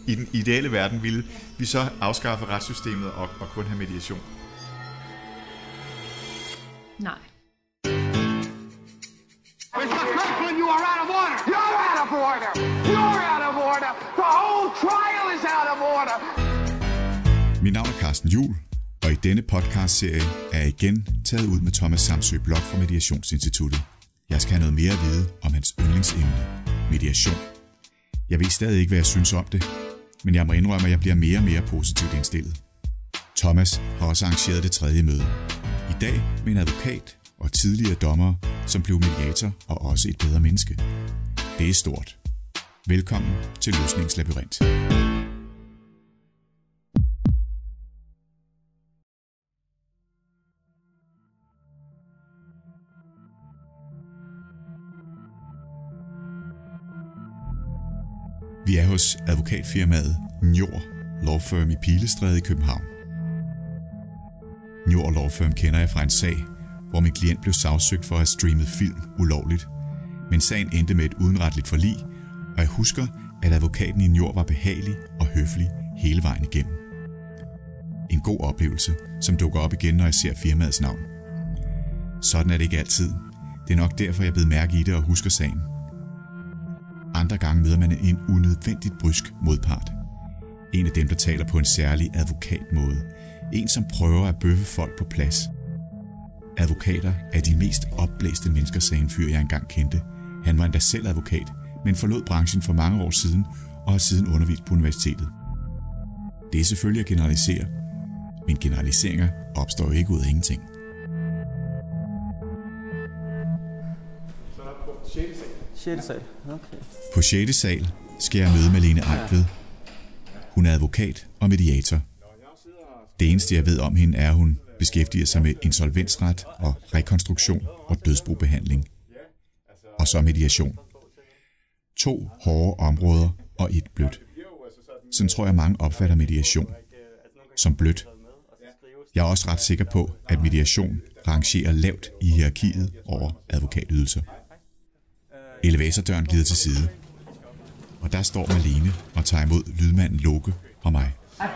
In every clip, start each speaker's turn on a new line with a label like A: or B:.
A: i den ideelle verden ville vi så afskaffe retssystemet og kun have mediation?
B: Nej.
C: It's the first one you are out of order. You're out of order. You're out of order. The whole trial is out of order.
A: Mit navn er Carsten Juhl, og i denne podcastserie er jeg igen taget ud med Thomas Samsøe Blok fra Mediationsinstituttet. Jeg skal have noget mere at vide om hans yndlingsemne, mediation. Jeg ved stadig ikke, hvad jeg synes om det, men jeg må indrømme, at jeg bliver mere og mere positivt indstillet. Thomas har også arrangeret det tredje møde. I dag med en advokat og tidligere dommer, som blev mediator og også et bedre menneske. Det er stort. Velkommen til Løsningslabyrint. Vi er hos advokatfirmaet Njord Law Firm i Pilestræde i København. Njord Law Firm kender jeg fra en sag, hvor min klient blev sagsøgt for at have streamet film ulovligt. Men sagen endte med et udenretligt forlig, og jeg husker, at advokaten i Njord var behagelig og høflig hele vejen igennem. En god oplevelse, som dukker op igen, når jeg ser firmaets navn. Sådan er det ikke altid. Det er nok derfor, jeg bed mærke i det og husker sagen. Andre gange møder man en unødvendigt brysk modpart. En af dem, der taler på en særlig advokatmåde. En, som prøver at bøffe folk på plads. Advokater er de mest opblæste mennesker, sagde en fyr, jeg engang kendte. Han var endda selv advokat, men forlod branchen for mange år siden og har siden undervist på universitetet. Det er selvfølgelig at generalisere, men generaliseringer opstår jo ikke ud af ingenting.
D: Så er der på 6. sal. 6. sal, okay.
A: På 6. sal skal jeg møde Malene Eigtved. Hun er advokat og mediator. Det eneste, jeg ved om hende, er, at hun beskæftiger sig med insolvensret og rekonstruktion og dødsbobehandling. Og så mediation. 2 hårde områder og et blødt. Sådan tror jeg, mange opfatter mediation. Som blødt. Jeg er også ret sikker på, at mediation rangerer lavt i hierarkiet over advokatydelser. Elevatordøren glider til side. Og der står Malene og tager imod lydmanden Loke og mig.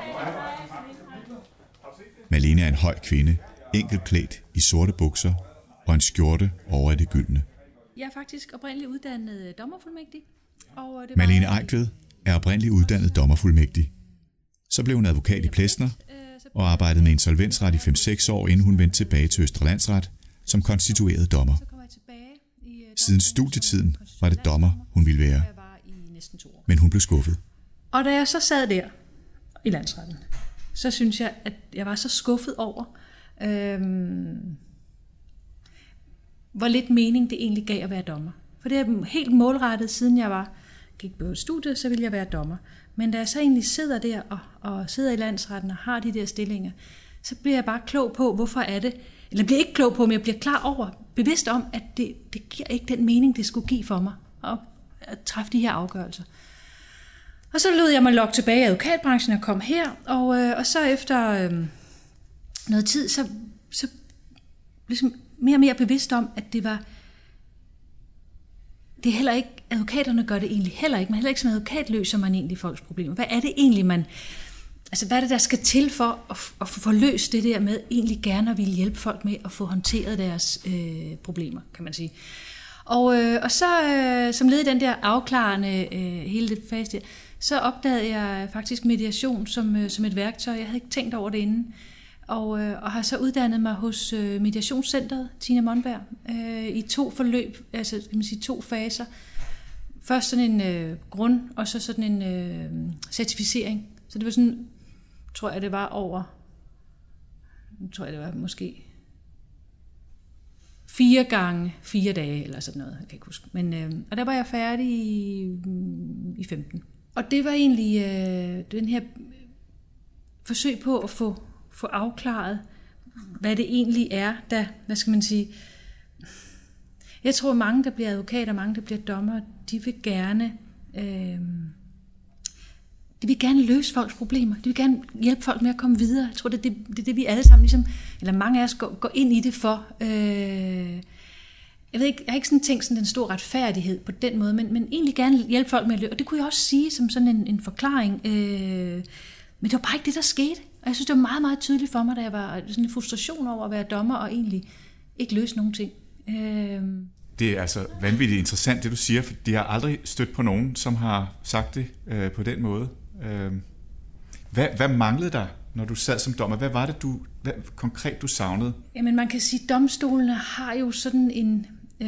A: Malene er en høj kvinde, enkelt klædt i sorte bukser og en skjorte over i det gyldne.
B: Jeg er faktisk oprindeligt uddannet dommerfuldmægtig.
A: Malene Eigtved er oprindeligt uddannet dommerfuldmægtig. Så blev hun advokat i Plesner og arbejdede med insolvensret i 5-6 år, inden hun vendte tilbage til Østre Landsret som konstitueret dommer. Siden studietiden var det dommer, hun ville være. Men hun blev skuffet.
B: Og da jeg så sad der i landsretten, så synes jeg, at jeg var så skuffet over, hvor lidt mening det egentlig gav at være dommer. For det er helt målrettet, siden jeg gik på studiet, så ville jeg være dommer. Men da jeg så egentlig sidder der og sidder i landsretten og har de der stillinger, så bliver jeg bare klog på, hvorfor er det, eller bliver ikke klog på, men jeg bliver klar over, bevidst om, at det giver ikke den mening, det skulle give for mig at træffe de her afgørelser. Og så lød jeg mig lokke tilbage i advokatbranchen og kom her, og så efter noget tid, så ligesom mere og mere bevidst om, at det er heller ikke, advokaterne gør det egentlig heller ikke, men heller ikke som advokat løser man egentlig folks problemer. Hvad er det egentlig, hvad er det, der skal til for at få løst det der med egentlig gerne at ville hjælpe folk med at få håndteret deres problemer, kan man sige. Og så som led i den der afklarende hele det fase der, så opdagede jeg faktisk mediation som et værktøj. Jeg havde ikke tænkt over det inden. Og har så uddannet mig hos Mediationscentret, Tina Monberg, i 2 forløb, altså kan man sige 2 faser. Først sådan en grund, og så sådan en certificering. Så det var sådan, tror jeg det var måske 4 gange 4 dage, eller sådan noget, jeg kan ikke huske. Men, og der var jeg færdig i 15. Og det var egentlig den her forsøg på at få afklaret, hvad det egentlig er, der, hvad skal man sige, jeg tror mange, der bliver advokater, mange, der bliver dommer, de vil gerne løse folks problemer. De vil gerne hjælpe folk med at komme videre. Jeg tror, det er det, vi alle sammen, ligesom, eller mange af os går ind i det for. Jeg ved ikke, jeg har ikke sådan tænkt sådan en stor retfærdighed på den måde, men egentlig gerne hjælpe folk med at løbe. Og det kunne jeg også sige som sådan en forklaring. Men det var bare ikke det, der skete. Og jeg synes, det var meget, meget tydeligt for mig, da jeg var sådan en frustration over at være dommer og egentlig ikke løse nogen ting.
A: Det er altså vanvittigt interessant, det du siger, for jeg har aldrig stødt på nogen, som har sagt det på den måde. Hvad manglede der, når du sad som dommer? Hvad var det, hvad konkret du savnede?
B: Jamen man kan sige, at domstolene har jo sådan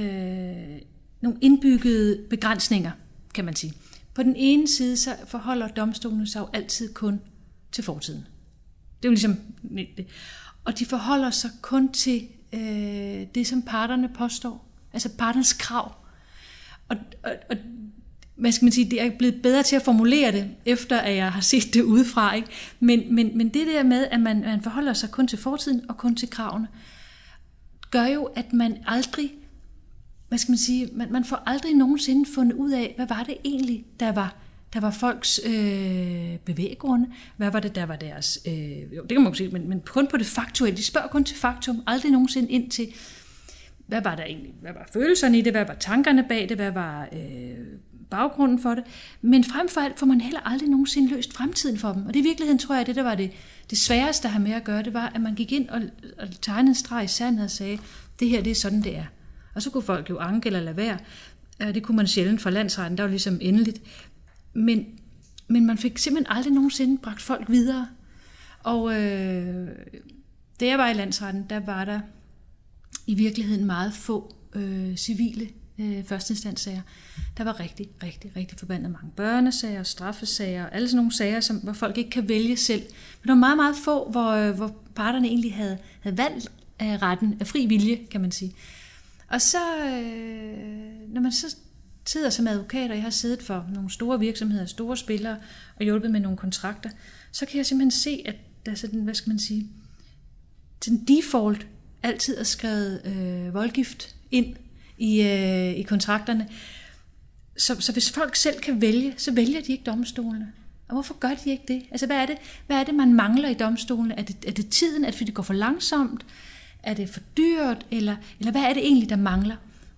B: nogle indbyggede begrænsninger, kan man sige. På den ene side, så forholder domstolene sig jo altid kun til fortiden. Det er jo ligesom det. Og de forholder sig kun til det, som parterne påstår. Altså parternes krav. Og hvad skal man sige, det er blevet bedre til at formulere det, efter at jeg har set det udefra. Ikke? Men det der med, at man forholder sig kun til fortiden og kun til kravene, gør jo, at man aldrig, hvad skal man sige, man får aldrig nogensinde fundet ud af, hvad var det egentlig, der var folks bevæggrunde. Hvad var det, der var deres... jo, det kan man sige, men kun på det faktuelle. De spørger kun til faktum, aldrig nogensinde ind til, hvad var der egentlig? Hvad var følelserne i det? Hvad var tankerne bag det? Hvad var baggrunden for det? Men frem for alt får man heller aldrig nogensinde løst fremtiden for dem. Og det i virkeligheden, tror jeg, det der var det sværeste at have med at gøre, det var, at man gik ind og tegnede en streg i sandet og sagde, det her, det er sådan, det er. Og så kunne folk jo anke eller lade være. Det kunne man sjældent fra landsretten, der var ligesom endeligt. Men man fik simpelthen aldrig nogensinde bragt folk videre. Og da jeg var i landsretten, der var der i virkeligheden meget få civile førsteinstanssager. Der var rigtig, rigtig, rigtig forbandet mange børnesager, straffesager, alle sådan nogle sager, hvor folk ikke kan vælge selv. Men der var meget, meget få, hvor parterne egentlig havde valgt retten af fri vilje, kan man sige. Og så, når man så sidder som advokat, og jeg har siddet for nogle store virksomheder, store spillere, og hjulpet med nogle kontrakter, så kan jeg simpelthen se, at der er sådan, hvad skal man sige, den default altid er skrevet voldgift ind i kontrakterne. Så hvis folk selv kan vælge, så vælger de ikke domstolene. Og hvorfor gør de ikke det? Altså, hvad er det, man mangler i domstolene? Er det tiden? Er det, fordi det går for langsomt? Er det for dyrt? Eller hvad er det egentlig, der mangler?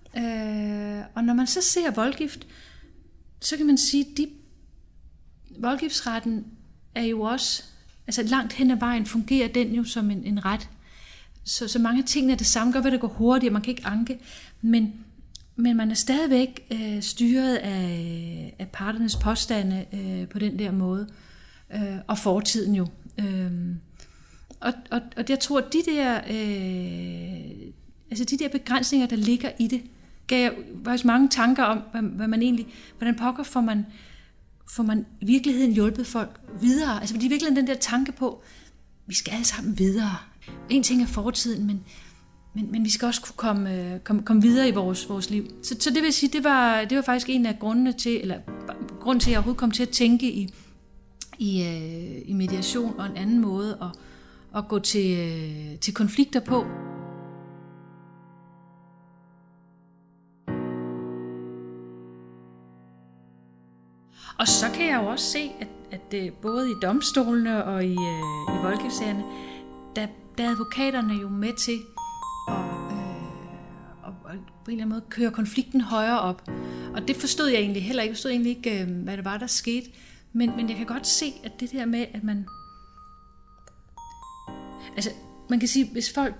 B: Og når man så ser voldgift, så kan man sige, at voldgiftsretten er jo også, altså langt hen ad vejen fungerer den jo som en ret. Så mange ting er det samme, gør, hvad det går hurtigt, man kan ikke anke, men man er stadigvæk styret af parternes påstande på den der måde, og fortiden jo. Og jeg tror, at de der begrænsninger, der ligger i det, gav jeg faktisk mange tanker om, hvad man egentlig, hvordan pokker får man i virkeligheden hjulpet folk videre. Altså fordi i virkeligheden den der tanke på, vi skal alle sammen videre. En ting er fortiden, men vi skal også kunne komme videre i vores liv. Så det vil sige, det var faktisk en af grunden til, at jeg overhovedet kom til at tænke i mediation og en anden måde at gå til konflikter på. Og så kan jeg jo også se, at både i domstolene og i voldgiftssagerne, der er advokaterne jo med til at på en eller anden måde køre konflikten højere op. Og det forstod jeg egentlig heller ikke. Jeg forstod egentlig ikke, hvad det var, der skete. Men jeg kan godt se, at det der med, at man... Altså, man kan sige, hvis folk,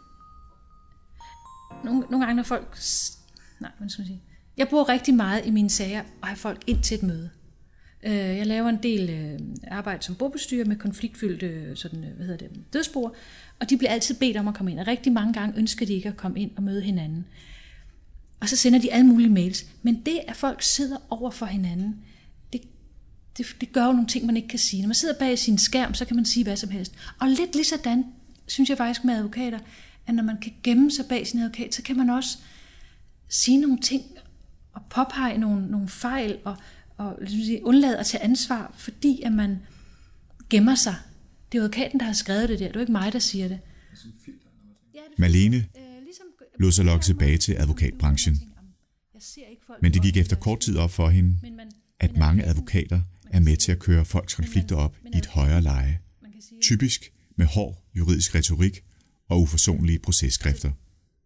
B: nogle gange, når folk... Nej, hvad skal man sige? Jeg bruger rigtig meget i mine sager at have folk ind til et møde. Jeg laver en del arbejde som bogbestyrer med konfliktfyldte dødsboer, og de bliver altid bedt om at komme ind, og rigtig mange gange ønsker de ikke at komme ind og møde hinanden. Og så sender de alle mulige mails. Men det, at folk sidder over for hinanden, det gør jo nogle ting, man ikke kan sige. Når man sidder bag sin skærm, så kan man sige hvad som helst. Og lidt lige sådan, synes jeg faktisk med advokater, at når man kan gemme sig bag sin advokat, så kan man også sige nogle ting og påpege nogle fejl og undlade at tage ansvar, fordi at man gemmer sig. Det er advokaten, der har skrevet det der. Det er ikke mig, der siger det.
A: Malene lod sig lokke tilbage til advokatbranchen. Men det gik efter kort tid op for hende, at mange advokater er med til at køre folks konflikter op i et højere leje. Typisk med hård juridisk retorik og uforsonlige processkrifter.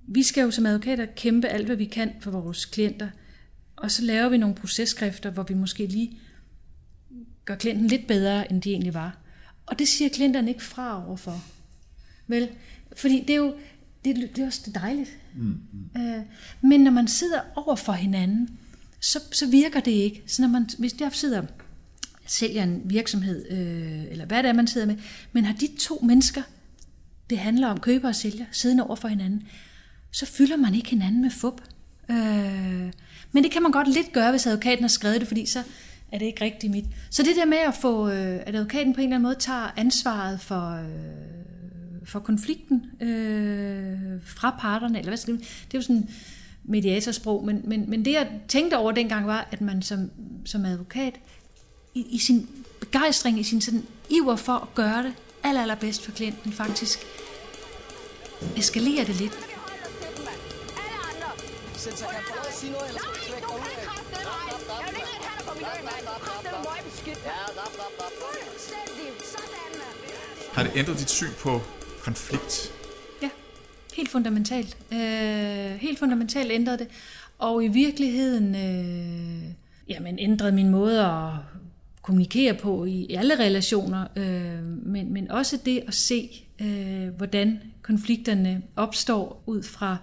B: vi skal jo som advokater kæmpe alt, hvad vi kan for vores klienter, og så laver vi nogle processkrifter, hvor vi måske lige gør klienten lidt bedre, end de egentlig var. Og det siger klienterne ikke fra overfor. Vel? Fordi det er jo det er også dejligt. Men når man sidder over for hinanden, så virker det ikke. Så hvis jeg sidder og sælger en virksomhed, eller hvad det er, man sidder med, men har de to mennesker, det handler om køber og sælger, siddende over for hinanden, så fylder man ikke hinanden med fup. Men det kan man godt lidt gøre, hvis advokaten har skrevet det, fordi så er det ikke rigtigt mit. Så det der med at få, at advokaten på en eller anden måde tager ansvaret for konflikten fra parterne, eller hvad skal det er jo sådan mediatorsprog, men det jeg tænkte over dengang var, at man som advokat i sin begejstring, i sin sådan iver for at gøre det allerbedst for klienten, faktisk eskalerer det lidt.
A: Har det ændret dit syn på konflikt?
B: Ja, helt fundamentalt. Helt fundamentalt ændrede det. Og i virkeligheden ændrede min måde at kommunikere på i alle relationer, men også det at se, hvordan konflikterne opstår ud fra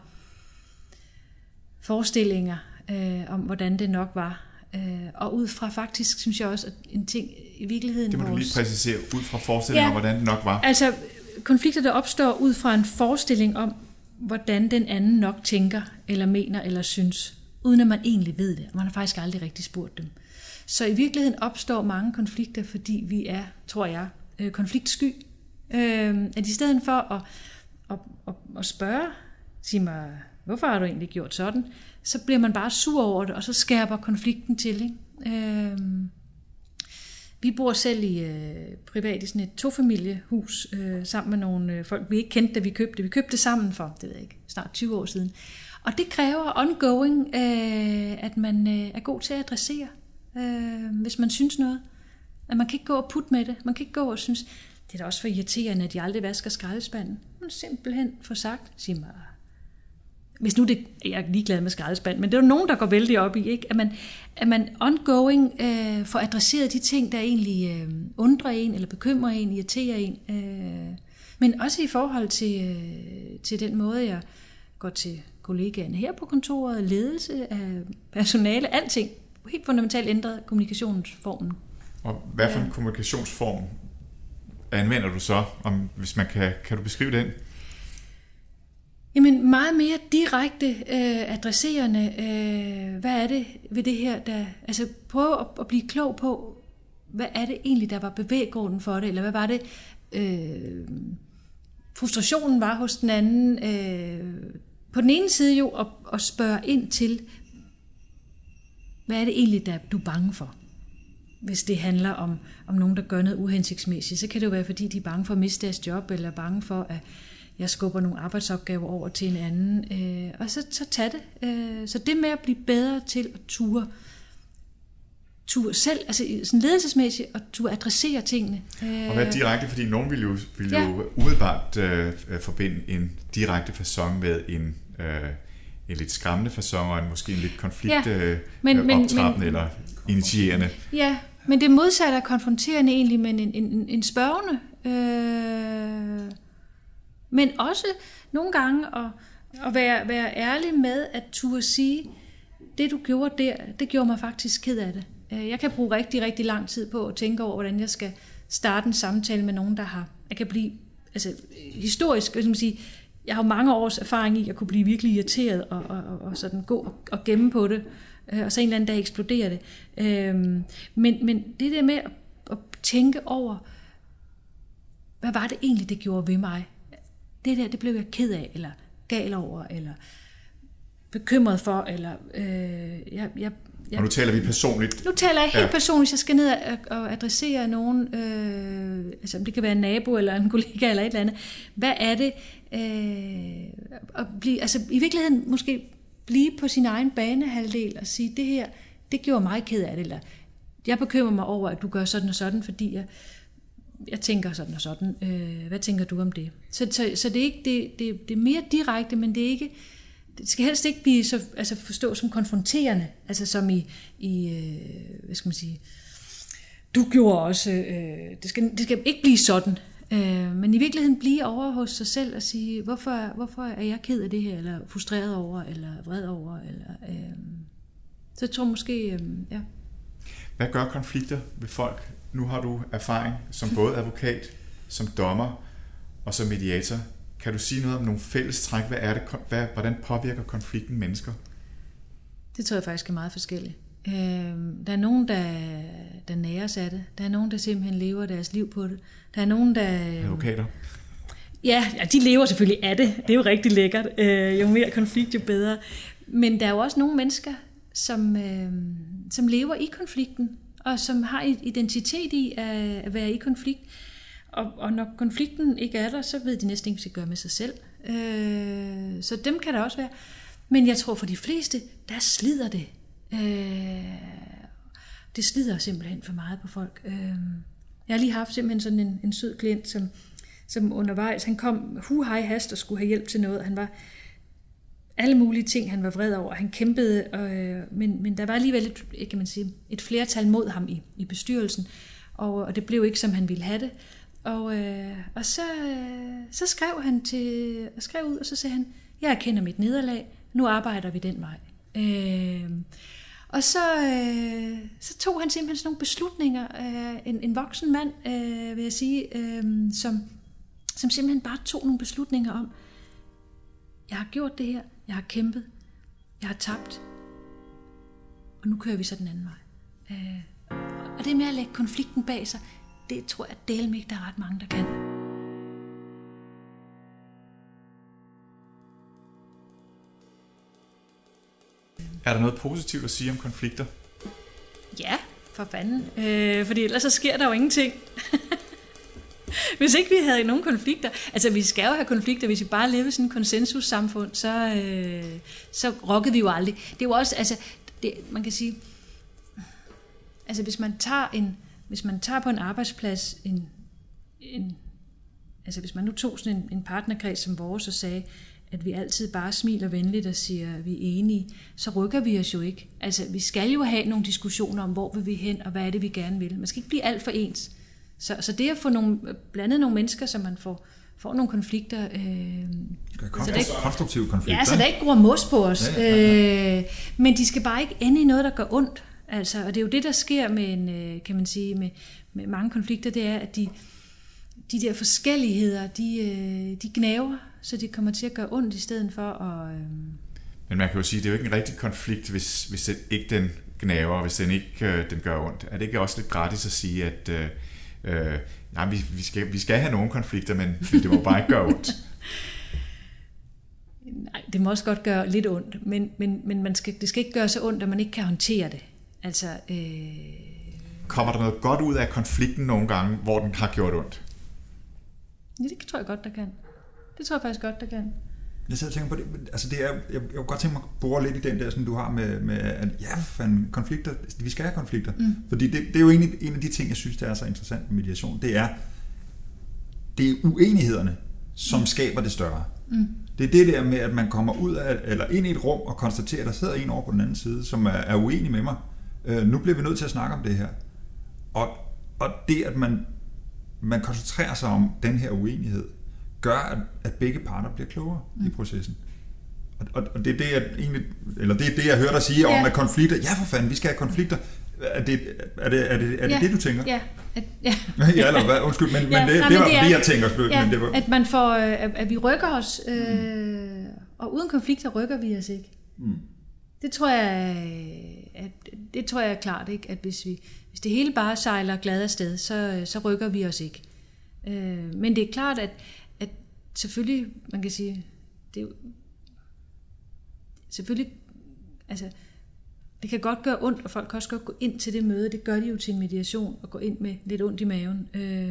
B: forestillinger om, hvordan det nok var. Og ud fra faktisk, synes jeg også, at en ting i virkeligheden...
A: Det må du lige præcisere, ud fra forestillingen om, hvordan det nok var.
B: Altså, konflikter, der opstår ud fra en forestilling om, hvordan den anden nok tænker, eller mener, eller synes, uden at man egentlig ved det. Man har faktisk aldrig rigtig spurgt dem. Så i virkeligheden opstår mange konflikter, fordi vi er, tror jeg, konfliktsky. At i stedet for at spørge, sige mig, hvorfor har du egentlig gjort sådan, så bliver man bare sur over det, og så skærper konflikten til. Ikke? Vi bor selv privat i sådan et tofamiliehus sammen med nogle folk, vi ikke kendte, da vi købte det. Vi købte det sammen for, det ved jeg ikke, snart 20 år siden. Og det kræver ongoing, at man er god til at adressere, hvis man synes noget. At man kan ikke gå og putte med det. Man kan ikke gå og synes, det er da også for irriterende, at de aldrig vasker skraldespanden. Man simpelthen får sagt, sig mig, hvis nu det, jeg er ligeglad med skraldespand, men det er jo nogen, der går vældig op i, ikke? At man ongoing får adresseret de ting, der egentlig undrer en, eller bekymrer en, irriterer en. Men også i forhold til den måde, jeg går til kollegaerne her på kontoret, ledelse af personale, alting. Helt fundamentalt ændret kommunikationsformen.
A: Og hvad for en kommunikationsform anvender du så, hvis man kan du beskrive den?
B: Jamen meget mere direkte adresserende, hvad er det ved det her, der, altså prøve at blive klog på, hvad er det egentlig, der var bevæggrunden for det, eller hvad var det, frustrationen var hos den anden. På den ene side jo at spørge ind til, hvad er det egentlig, der du er bange for? Hvis det handler om nogen, der gør noget uhensigtsmæssigt, så kan det jo være, fordi de er bange for at miste deres job, eller bange for, at jeg skubber nogle arbejdsopgaver over til en anden. Og så tag det. Så det med at blive bedre til at ture selv, altså sådan ledelsesmæssigt, at ture adressere tingene.
A: Og hvad direkte, fordi nogen vil jo umiddelbart forbinde en direkte facon med en lidt skræmmende facon, og måske en lidt konfliktoptrappende eller initierende. Ja,
B: men det modsatte er konfronterende egentlig med en spørgende. Men også nogle gange at være ærlig med at turde sige, det du gjorde der, det gjorde mig faktisk ked af det. Jeg kan bruge rigtig, rigtig lang tid på at tænke over, hvordan jeg skal starte en samtale med nogen, jeg kan blive, altså historisk, vil jeg sige, jeg har mange års erfaring i at kunne blive virkelig irriteret og sådan gå og gemme på det, og så en eller anden dag eksplodere det. Men det der med at tænke over, hvad var det egentlig, det gjorde ved mig? Det der, det blev jeg ked af, eller gal over, eller bekymret for, eller
A: og nu taler vi personligt.
B: Nu taler jeg helt personligt, hvis jeg skal ned og adressere nogen, altså det kan være en nabo, eller en kollega, eller et eller andet. Hvad er det? At blive, altså i virkeligheden måske blive på sin egen banehalvdel, og sige, det her, det gjorde mig ked af det, eller jeg bekymrer mig over, at du gør sådan og sådan, fordi jeg jeg tænker sådan og sådan. Hvad tænker du om det? Så det er ikke det er mere direkte, men det er ikke. Det skal helst ikke blive så forstå som konfronterende, altså som i hvad skal man sige. Du gjorde også. Det skal ikke blive sådan. Men i virkeligheden blive over hos sig selv og sige, hvorfor er jeg ked af det her, eller frustreret over, eller vred over, eller så jeg tror måske, ja.
A: Hvad gør konflikter ved folk? Nu har du erfaring som både advokat, som dommer og som mediator. Kan du sige noget om nogle fællestræk? Hvordan påvirker konflikten mennesker?
B: Det tror jeg faktisk er meget forskelligt. Der er nogen, der næres af det. Der er nogen, der simpelthen lever deres liv på det. Der er nogen, der...
A: Advokater?
B: Ja, de lever selvfølgelig af det. Det er jo rigtig lækkert. Jo mere konflikt, jo bedre. Men der er jo også nogle mennesker, som lever i konflikten, og som har en identitet i at være i konflikt. Og når konflikten ikke er der, så ved de næsten ikke, hvad de skal gøre med sig selv. Så dem kan der også være. Men jeg tror for de fleste, der slider det. Det slider simpelthen for meget på folk. Jeg har lige haft simpelthen sådan en sød klient, som undervejs, han kom hej hast og skulle have hjælp til noget. Han var alle mulige ting, han var vred over. Han kæmpede, men der var alligevel et flertal mod ham i bestyrelsen, og det blev ikke, som han ville have det. Og så skrev han skrev ud, og så sagde han, jeg erkender mit nederlag, nu arbejder vi den vej. Og så tog han simpelthen sådan nogle beslutninger, en voksen mand, vil jeg sige, som simpelthen bare tog nogle beslutninger om, jeg har gjort det her, jeg har kæmpet, jeg har tabt, og nu kører vi så den anden vej. Og det med at lægge konflikten bag sig, det tror jeg dælme ikke, der er ret mange, der kan.
A: Er der noget positivt at sige om konflikter?
B: Ja, for fanden. Fordi ellers så sker der jo ingenting. Hvis ikke vi havde nogen konflikter, altså vi skal jo have konflikter, hvis vi bare levede i sådan et konsensussamfund, så rokkede vi jo aldrig. Det er jo også, altså, man kan sige, altså hvis man tager på en arbejdsplads, altså hvis man nu tog sådan en partnerkreds som vores og sagde, at vi altid bare smiler venligt og siger, at vi er enige, så rykker vi os jo ikke. Altså vi skal jo have nogle diskussioner om, hvor vil vi hen, og hvad er det, vi gerne vil. Man skal ikke blive alt for ens. Så det at få blandet nogle mennesker, så man får nogle konflikter.
E: Konstruktive konflikter.
B: Ja, så der ikke gror mos på os.
E: Ja.
B: Men de skal bare ikke ende i noget, der gør ondt. Altså, og det er jo det, der sker med kan man sige, med mange konflikter, det er, at de der forskelligheder, de gnaver, så de kommer til at gøre ondt i stedet for at...
A: Men man kan jo sige, at det er jo ikke en rigtig konflikt, hvis ikke den gnaver, hvis den ikke den gør ondt. Er det ikke også lidt gratis at sige, at vi skal have nogle konflikter, men det må bare ikke gøre ondt?
B: Nej, det må også godt gøre lidt ondt, men det skal ikke gøre så ondt, at man ikke kan håndtere det. Altså,
A: kommer der noget godt ud af konflikten nogle gange, hvor den har gjort ondt?
B: Ja, det tror jeg godt, der kan. Det tror jeg faktisk godt, der kan.
E: Jeg sidder og tænker på det, altså det er, jeg kunne godt tænke mig at bore lidt i den der, som du har med at konflikter, vi skal have konflikter. Fordi det er jo en af de ting, jeg synes, der er så interessant med mediation, det er uenighederne, som skaber det større. Det er det der med, at man kommer ud af, eller ind i et rum og konstaterer, at der sidder en over på den anden side, som er uenig med mig. Nu bliver vi nødt til at snakke om det her. Og det, at man koncentrerer sig om den her uenighed, gør, at begge parter bliver klogere i processen. Og det er det, jeg egentlig, eller det er det, jeg hører dig sige om, at konflikter, ja for fanden, vi skal have konflikter. Er det du tænker?
B: Ja.
E: Ja, eller hvad? Undskyld, men det var det, jeg tænker.
B: Ja,
E: men det var...
B: at man får, at vi rykker os, og uden konflikter rykker vi os ikke. Det tror jeg er klart, ikke? At hvis det hele bare sejler glad afsted, så rykker vi os ikke. Men det er klart, at selvfølgelig, man kan sige, det er jo, selvfølgelig, altså, det kan godt gøre ondt, og folk kan også godt gå ind til det møde. Det gør de jo til en mediation, og gå ind med lidt ondt i maven.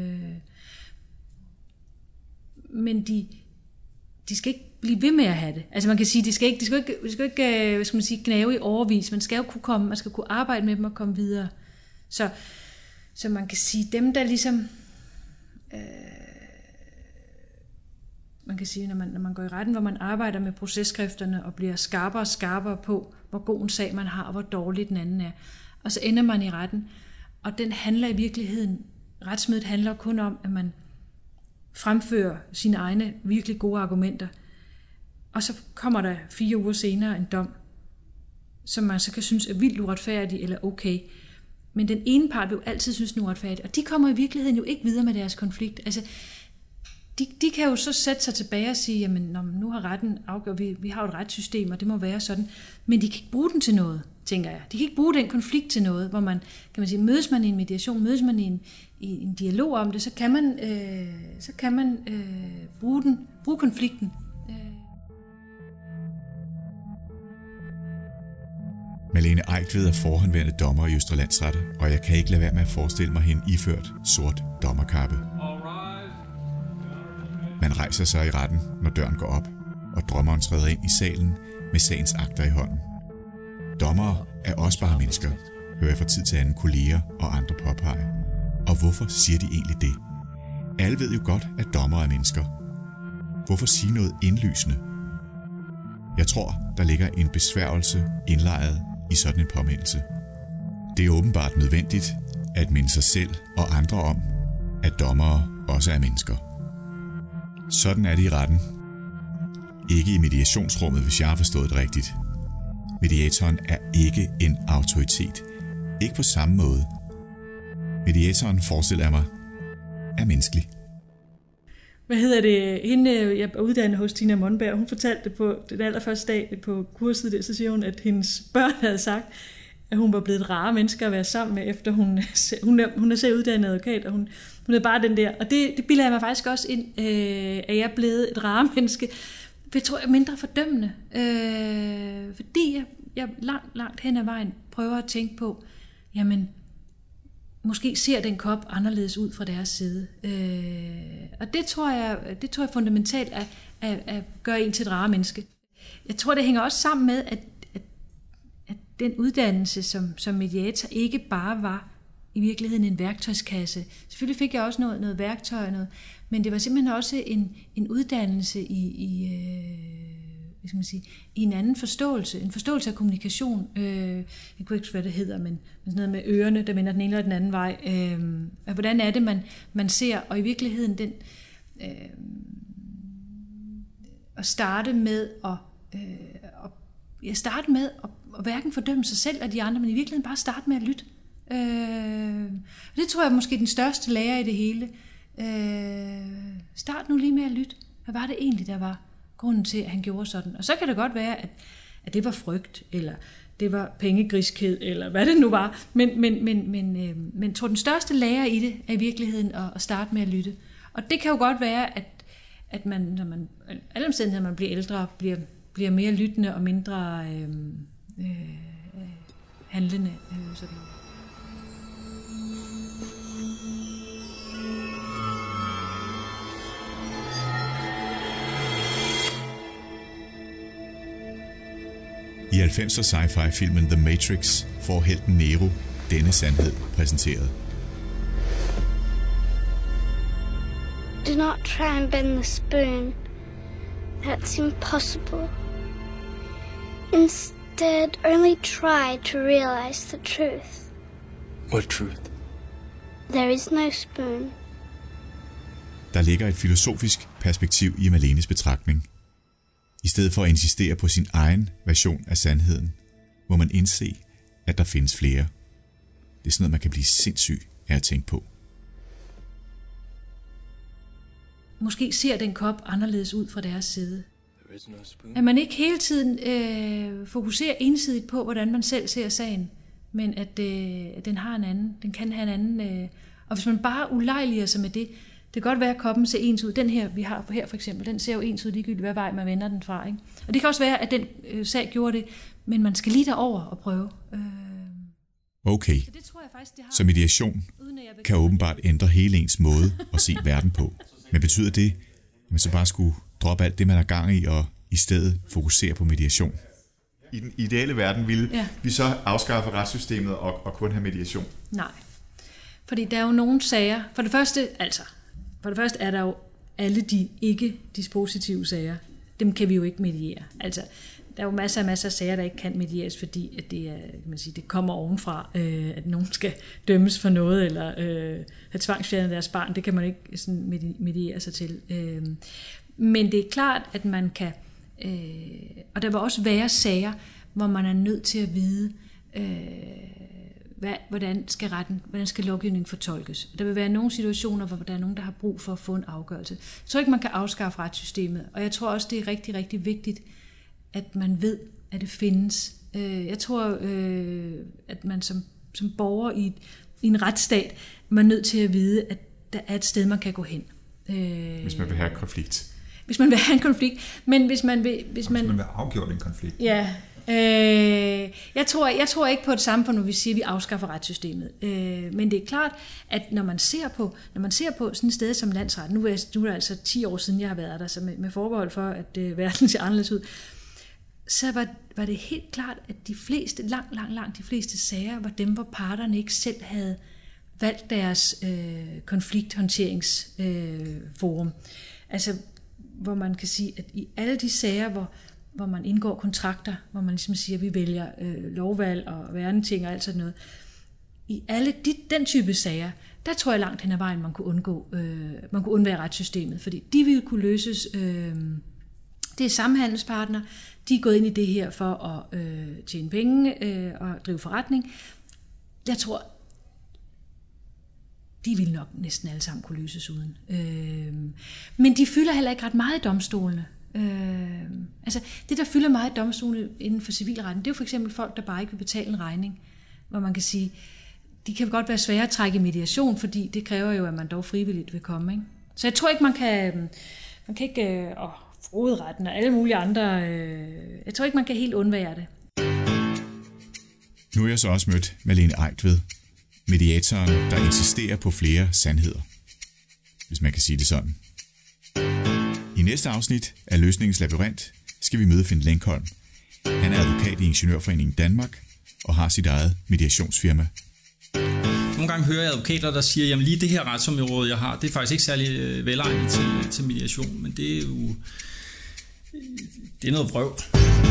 B: Men de skal ikke blive ved med at have det. Altså man kan sige, de skal ikke hvad skal man sige, gnave i overvis. Man skal jo kunne komme, man skal kunne arbejde med dem og komme videre. Så man kan sige, dem der ligesom, man kan sige, når man går i retten, hvor man arbejder med processkrifterne og bliver skarpere og skarpere på, hvor god en sag man har, og hvor dårlig den anden er. Og så ender man i retten, og den handler i virkeligheden, retsmødet handler kun om, at man fremfører sine egne virkelig gode argumenter, og så kommer der 4 uger senere en dom, som man så kan synes er vildt uretfærdig eller okay. Men den ene part vil jo altid synes den er uretfærdig, og de kommer i virkeligheden jo ikke videre med deres konflikt. Altså, de kan jo så sætte sig tilbage og sige, jamen nu har retten afgjort, vi har jo et retssystem, og det må være sådan. Men de kan ikke bruge den til noget, tænker jeg. De kan ikke bruge den konflikt til noget, hvor man, kan man sige, mødes man i en mediation, mødes man i en dialog om det, så kan man bruge konflikten.
A: Malene Eigtved er forhåndværende dommer i Østre Landsret, og jeg kan ikke lade være med at forestille mig hende iført sort dommerkappe. Man rejser sig i retten, når døren går op, og dommeren træder ind i salen med sagens akter i hånden. Dommere er også bare mennesker, hører jeg fra tid til anden kolleger og andre påpege. Og hvorfor siger de egentlig det? Alle ved jo godt, at dommere er mennesker. Hvorfor sige noget indlysende? Jeg tror, der ligger en besværgelse indlejret i sådan en påmindelse. Det er åbenbart nødvendigt at minde sig selv og andre om, at dommere også er mennesker. Sådan er det i retten. Ikke i mediationsrummet, hvis jeg har forstået det rigtigt. Mediatoren er ikke en autoritet. Ikke på samme måde. Mediatoren, forestiller jeg mig, er menneskelig.
B: Hende, jeg er uddannet hos Tina Monberg, hun fortalte det på den allerførste dag på kurset der, så siger hun, at hendes børn havde sagt, at hun var blevet et rare menneske at være sammen med, efter hun er selv uddannet advokat, og hun er bare den der. Og det bilder jeg mig faktisk også ind, at jeg er blevet et rare menneske. Jeg tror, jeg er mindre fordømmende, fordi jeg langt hen ad vejen prøver at tænke på, jamen, måske ser den kop anderledes ud fra deres side. Og det tror jeg fundamentalt at gøre en til et rare menneske. Jeg tror, det hænger også sammen med, at den uddannelse som mediator ikke bare var i virkeligheden en værktøjskasse. Selvfølgelig fik jeg også noget værktøj, men det var simpelthen også en uddannelse i en anden forståelse. En forståelse af kommunikation. Jeg kunne ikke hvad det hedder, men sådan noget med ørerne, der vender den ene eller den anden vej. Hvordan er det, man ser, og i virkeligheden den at starte med at hverken fordømme sig selv og de andre, men i virkeligheden bare starte med at lytte. Det tror jeg er måske den største lærer i det hele. Start nu lige med at lytte. Hvad var det egentlig, der var grunden til, at han gjorde sådan? Og så kan det godt være, at det var frygt, eller det var pengegriskhed, eller hvad det nu var. Men tror den største lærer i det er i virkeligheden at starte med at lytte. Og det kan jo godt være, at man, når man alle omstændigheder, man bliver ældre, bliver mere lyttende og mindre handlende. Sådan.
A: I 90'er sci-fi-filmen The Matrix får helten Neo denne sandhed præsenteret.
F: Do not try and bend the spoon. That's impossible. Instead, only try to realize the truth.
G: What truth?
F: There is no spoon.
A: Der ligger et filosofisk perspektiv i Malenes betragtning. I stedet for at insistere på sin egen version af sandheden, må man indse, at der findes flere. Det er sådan noget, man kan blive sindssyg af at tænke på.
B: Måske ser den kop anderledes ud fra deres side. At man ikke hele tiden fokuserer ensidigt på, hvordan man selv ser sagen, men at den har en anden, den kan have en anden. Og hvis man bare ulejliger sig med det, det kan godt være, at koppen ser ens ud. Den her, vi har her for eksempel, den ser jo ens ud ligegyldigt, hvad vej man vender den fra. Ikke? Og det kan også være, at den sag gjorde det, men man skal lige derover og prøve.
A: Okay, så mediation kan åbenbart ændre hele ens måde at se verden på. Men betyder det, at man så bare skulle droppe alt det, man har gang i, og i stedet fokusere på mediation?
E: I den ideelle verden ville vi så afskaffe retssystemet og kun have mediation?
B: Nej, fordi der er jo nogle sager. For det første, altså, for det første er der jo alle de ikke-dispositive sager. Dem kan vi jo ikke mediere. Altså, der er jo masser af sager, der ikke kan medieres, fordi at det, kan man sige, det kommer ovenfra, at nogen skal dømmes for noget, eller have tvangsfjernet deres barn. Det kan man ikke sådan mediere sig til. Men det er klart, at man kan... og der vil også være sager, hvor man er nødt til at vide, hvordan skal lovgivningen fortolkes. Der vil være nogle situationer, hvor der er nogen, der har brug for at få en afgørelse. Jeg tror ikke, man kan afskaffe retssystemet, og jeg tror også, det er rigtig, rigtig vigtigt, at man ved, at det findes. Jeg tror, at man som borger i en retsstat, man er nødt til at vide, at der er et sted, man kan gå hen.
A: Hvis man vil have en konflikt.
B: Hvis man vil have en konflikt, men hvis man vil
E: afgjort en konflikt.
B: Ja. Jeg tror ikke på et samfund, når vi siger, at vi afskaffer retssystemet. Men det er klart, at når man ser på sådan et sted som landsretten, nu er det altså 10 år siden, jeg har været der, så med forbehold for, at verden ser anderledes ud, så var det helt klart, at de fleste, langt de fleste sager, var dem, hvor parterne ikke selv havde valgt deres konflikthåndteringsforum. Altså, hvor man kan sige, at i alle de sager, hvor man indgår kontrakter, hvor man ligesom siger, at vi vælger lovvalg og værneting og alt sådan noget. I alle den type sager, der tror jeg langt hen ad vejen, man kunne undvære retssystemet, fordi de ville kunne løses. Det er samhandelspartner, de er gået ind i det her for at tjene penge og drive forretning. Jeg tror, de vil nok næsten alle sammen kunne løses uden. Men de fylder heller ikke ret meget i domstolene. Altså det, der fylder meget i domstolene inden for civilretten, det er jo for eksempel folk, der bare ikke vil betale en regning, hvor man kan sige, de kan godt være svære at trække i mediation, fordi det kræver jo, at man dog frivilligt vil komme. Ikke? Så jeg tror ikke, man kan ikke frodretten og alle mulige andre, jeg tror ikke, man kan helt undvære det.
A: Nu er jeg så også mødt Malene Eigtved, mediatoren, der insisterer på flere sandheder, hvis man kan sige det sådan. I næste afsnit af Løsningens Labyrint skal vi møde Finn Lenkholm. Han er advokat i Ingeniørforeningen Danmark og har sit eget mediationsfirma.
G: Nogle gange hører jeg advokater, der siger, jamen lige det her retsområde, jeg har, det er faktisk ikke særlig velegnet til mediation, men det er jo det er noget vrøvl.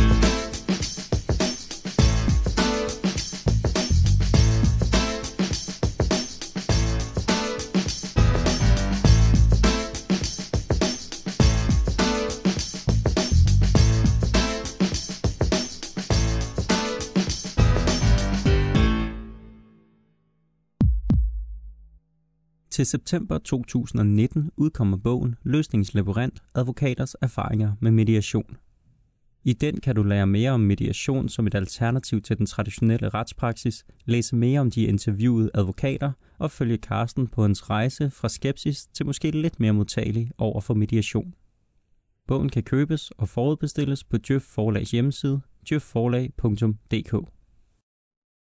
H: Til september 2019 udkommer bogen Løsningens Labyrint, advokaters erfaringer med mediation. I den kan du lære mere om mediation som et alternativ til den traditionelle retspraksis, læse mere om de interviewede advokater og følge Carsten på hans rejse fra skepsis til måske lidt mere modtagelig over for mediation. Bogen kan købes og forudbestilles på Djøf Forlags hjemmeside, djøfforlag.dk.